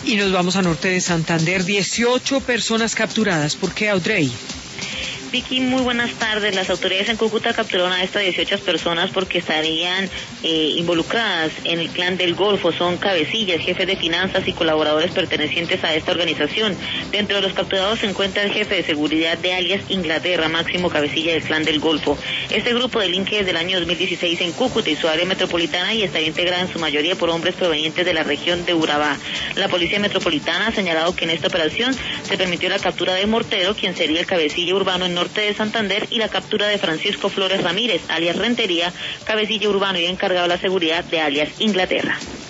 Y nos vamos a norte de Santander, 18 personas capturadas. ¿Por qué, Audrey? Vicky, muy buenas tardes. Las autoridades en Cúcuta capturaron a estas 18 personas porque estarían involucradas en el Clan del Golfo. Son cabecillas, jefes de finanzas y colaboradores pertenecientes a esta organización. Dentro de los capturados se encuentra el jefe de seguridad de alias Inglaterra, máximo cabecilla del Clan del Golfo. Este grupo delinque desde el año 2016 en Cúcuta y su área metropolitana y estaría integrada en su mayoría por hombres provenientes de la región de Urabá. La Policía Metropolitana ha señalado que en esta operación se permitió la captura de Mortero, quien sería el cabecilla urbano en norte de Santander, y la captura de Francisco Flores Ramírez, alias Rentería, cabecilla urbano y encargado de la seguridad de alias Inglaterra.